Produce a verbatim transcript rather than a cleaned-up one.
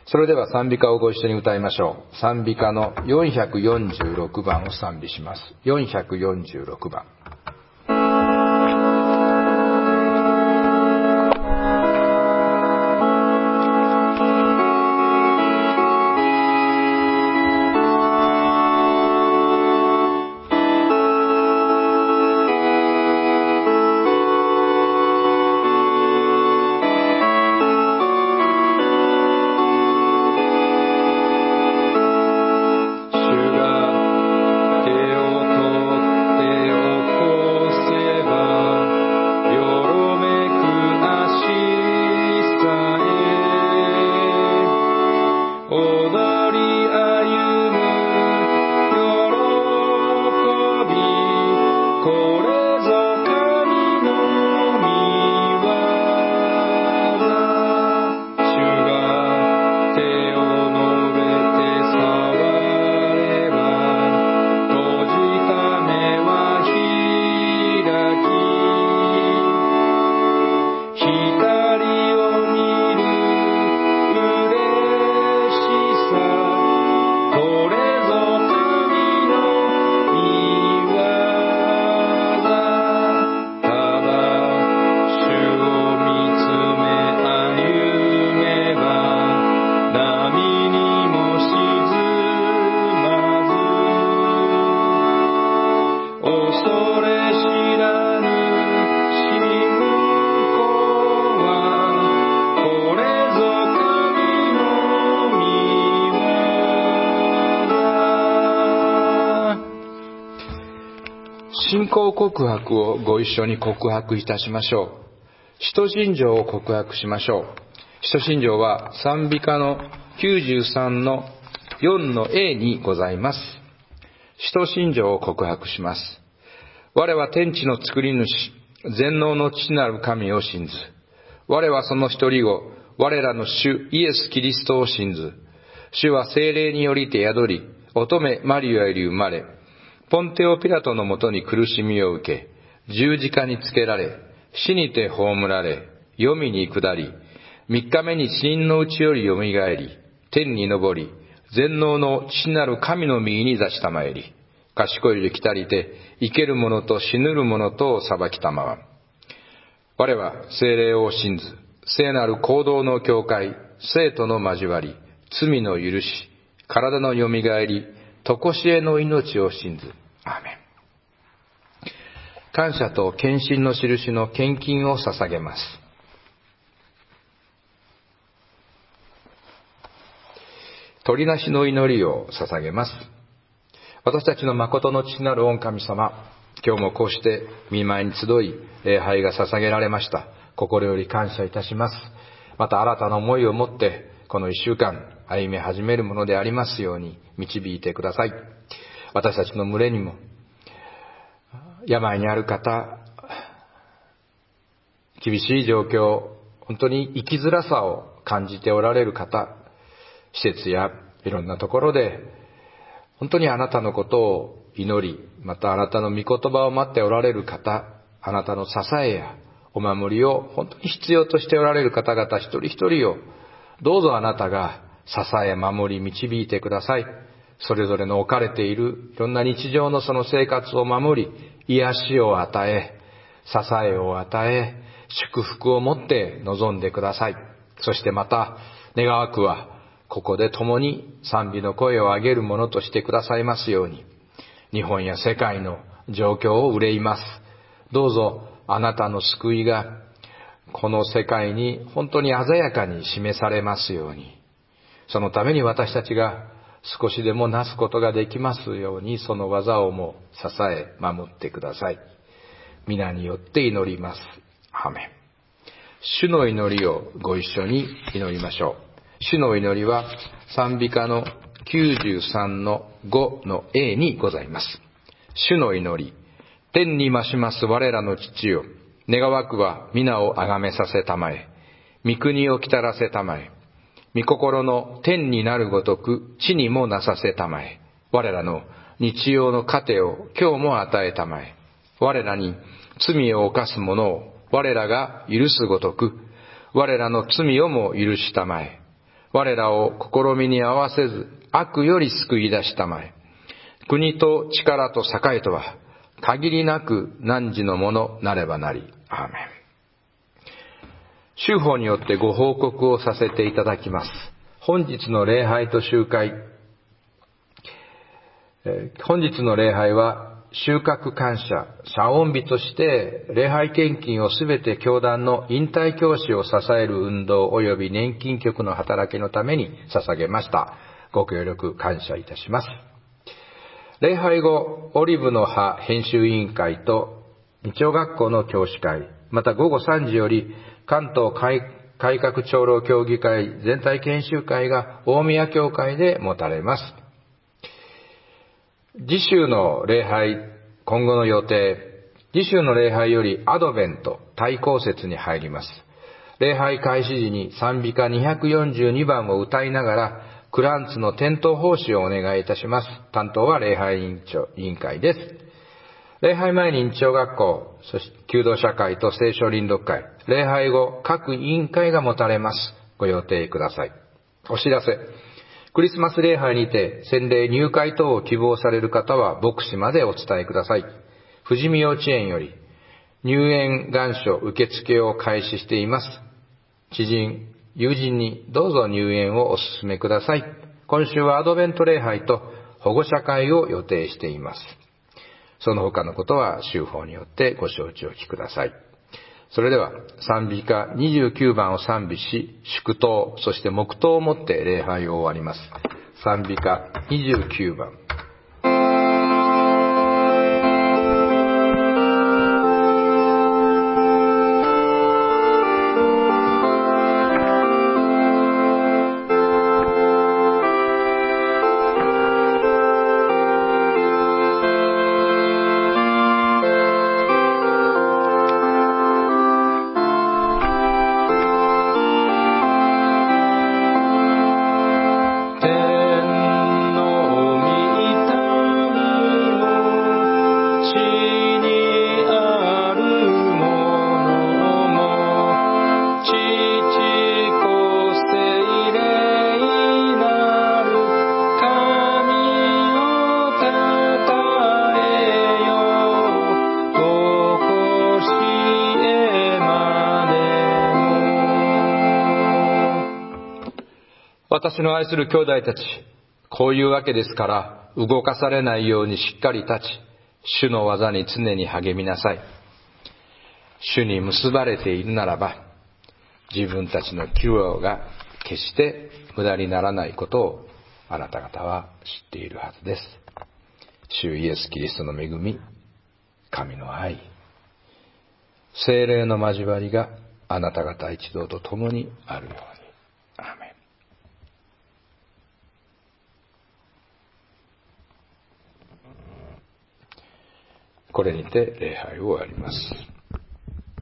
それでは賛美歌をご一緒に歌いましょう。賛美歌のよんひゃくよんじゅうろくばんを賛美します。よんひゃくよんじゅうろくばん。信仰告白をご一緒に告白いたしましょう。使徒信条を告白しましょう。使徒信条は賛美歌のきゅうじゅうさんのよんの エー にございます。使徒信条を告白します。我は天地の作り主、全能の父なる神を信ず。我はその一人を、我らの主イエス・キリストを信ず。主は聖霊によりて宿り、乙女マリアより生まれ、ポンテオピラトのもとに苦しみを受け、十字架につけられ、死にて葬られ、黄泉に下り、三日目に死人のうちよりよみがえり、天に昇り、全能の父なる神の右に座したまえり、賢いで来たりて、生ける者と死ぬる者とを裁きたまわん。我は聖霊を信ず、聖なる行動の教会、聖徒の交わり、罪の許し、体のよみがえり、とこしえの命を信ず。アーメン。感謝と献身の印の献金を捧げます。取りなしの祈りを捧げます。私たちの誠の父なる御神様、今日もこうして御前に集い、礼拝が捧げられました。心より感謝いたします。また新たな思いを持って、この一週間、歩み始めるものでありますように導いてください。私たちの群れにも、病にある方、厳しい状況、本当に生きづらさを感じておられる方、施設やいろんなところで、本当にあなたのことを祈り、またあなたの御言葉を待っておられる方、あなたの支えやお守りを本当に必要としておられる方々一人一人を、どうぞあなたが支え、守り、導いてください。それぞれの置かれているいろんな日常のその生活を守り、癒しを与え、支えを与え、祝福を持って臨んでください。そしてまた、願わくは、ここで共に賛美の声を上げるものとしてくださいますように、日本や世界の状況を憂います。どうぞあなたの救いが、この世界に本当に鮮やかに示されますように、そのために私たちが少しでもなすことができますように、その技をも支え守ってください。皆によって祈ります。アーメン。主の祈りをご一緒に祈りましょう。主の祈りは賛美歌のきゅうじゅうさんのごの エー にございます。主の祈り。天に増します我らの父よ。願わくは皆をあがめさせたまえ。御国をきたらせたまえ。御心の天になるごとく地にもなさせたまえ。我らの日曜の糧を今日も与えたまえ。我らに罪を犯す者を我らが許すごとく、我らの罪をも許したまえ。 我らを試みに合わせず、悪より救い出したまえ。国と力と栄とは、限りなく汝のものなればなり。アーメン。修法によってご報告をさせていただきます。本日の礼拝と集会、えー、本日の礼拝は、収穫感謝、謝恩日として、礼拝献金をすべて教団の引退教師を支える運動及び年金局の働きのために捧げました。ご協力感謝いたします。礼拝後、オリブの葉編集委員会と日曜学校の教師会、また午後さんじより関東改改革長老協議会全体研修会が大宮教会で持たれます。次週の礼拝、今後の予定、次週の礼拝よりアドベント、対抗節に入ります。礼拝開始時に賛美歌にひゃくよんじゅうにばんを歌いながら、クランツの点灯奉仕をお願いいたします。担当は礼拝委員長委員会です。礼拝前に日曜学校、そして弓道社会と聖書臨読会、礼拝後、各委員会が持たれます。ご予定ください。お知らせ。クリスマス礼拝にて、洗礼入会等を希望される方は、牧師までお伝えください。富士見幼稚園より、入園願書受付を開始しています。知人、友人にどうぞ入園をお勧めください。今週はアドベント礼拝と保護者会を予定しています。その他のことは、修法によってご承知おきください。それでは、賛美歌にじゅうきゅうばんを賛美し、祝祷、そして黙祷をもって礼拝を終わります。賛美歌にじゅうきゅうばん。私の愛する兄弟たち、こういうわけですから、動かされないようにしっかり立ち、主の技に常に励みなさい。主に結ばれているならば、自分たちの苦労が決して無駄にならないことをあなた方は知っているはずです。主イエス・キリストの恵み、神の愛、聖霊の交わりがあなた方一同と共にあるように。アーメン。これにて礼拝を終わります。